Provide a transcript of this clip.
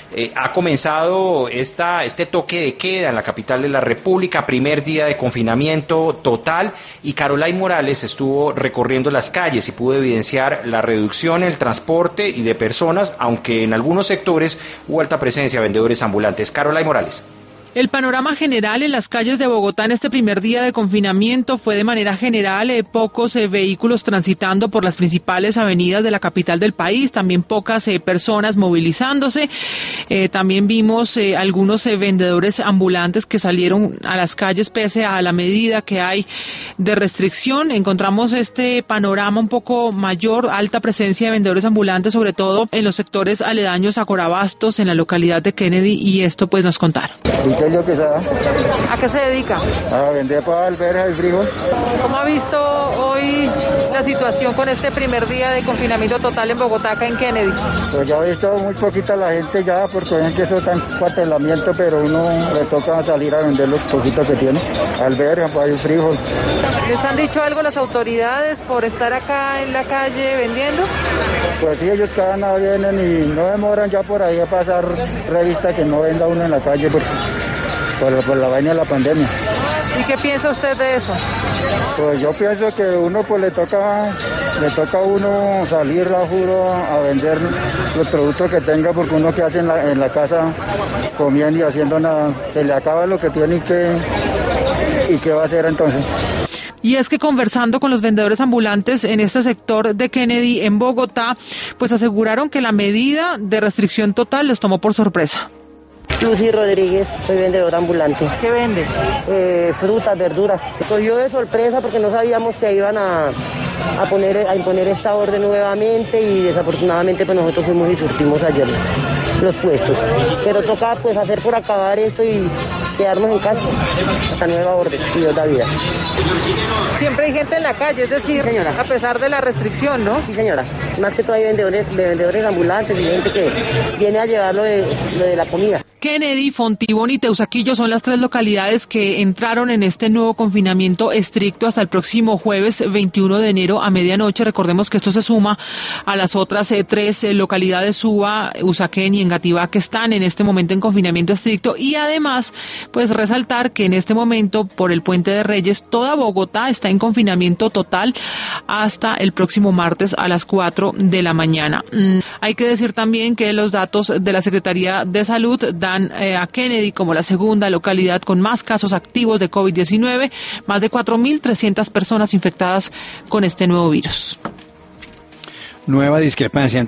Ha comenzado este toque de queda en la capital de la República, primer día de confinamiento total, y Carolina Morales estuvo recorriendo las calles y pudo evidenciar la reducción en el transporte y de personas, aunque en algunos sectores hubo alta presencia de vendedores ambulantes. Carolina Morales. El panorama general en las calles de Bogotá en este primer día de confinamiento fue de manera general pocos vehículos transitando por las principales avenidas de la capital del país, también pocas personas movilizándose. También vimos algunos vendedores ambulantes que salieron a las calles pese a la medida que hay de restricción. Encontramos este panorama un poco mayor, alta presencia de vendedores ambulantes, sobre todo en los sectores aledaños a Corabastos, en la localidad de Kennedy, y esto pues nos contaron. ¿A qué se dedica? A vender para alberjas y frijol. ¿Cómo ha visto hoy la situación con este primer día de confinamiento total en Bogotá, acá en Kennedy? Pues ya he visto muy poquita la gente ya, porque ven que eso está en cuartelamiento, pero uno le toca salir a vender los poquitos que tiene. Alberjas, para el frijol. ¿Les han dicho algo las autoridades por estar acá en la calle vendiendo? Pues sí, ellos cada nada vienen y no demoran ya por ahí a pasar revista que no venda uno en la calle por la vaina de la pandemia. ¿Y qué piensa usted de eso? Pues yo pienso que uno pues le toca a uno salir, la juro, a vender los productos que tenga, porque uno que hace en la casa comiendo y haciendo nada, se le acaba lo que tiene y qué va a hacer entonces. Y es que conversando con los vendedores ambulantes en este sector de Kennedy en Bogotá, pues aseguraron que la medida de restricción total les tomó por sorpresa. Lucy Rodríguez, soy vendedor ambulante. ¿Qué vende? Frutas, verduras. Se cogió de sorpresa porque no sabíamos que iban a imponer esta orden nuevamente, y desafortunadamente pues nosotros fuimos y surtimos ayer los puestos. Pero toca pues hacer por acabar esto y quedarnos en casa hasta nueva orden, si Dios da vida. Siempre hay gente en la calle, es decir, sí, señora, a pesar de la restricción, ¿no? Sí, señora. Más que todo hay vendedores ambulantes y gente que viene a llevar lo de la comida. Kennedy, Fontibón y Teusaquillo son las tres localidades que entraron en este nuevo confinamiento estricto hasta el próximo jueves 21 de enero a medianoche. Recordemos que esto se suma a las otras tres localidades, Suba, Usaquén y Engativá, que están en este momento en confinamiento estricto. Y además, pues resaltar que en este momento, por el Puente de Reyes, toda Bogotá está en confinamiento total hasta el próximo martes a las 4 de la mañana. Hay que decir también que los datos de la Secretaría de Salud dan a Kennedy como la segunda localidad con más casos activos de COVID-19, más de 4.300 personas infectadas con este nuevo virus. Nueva discrepancia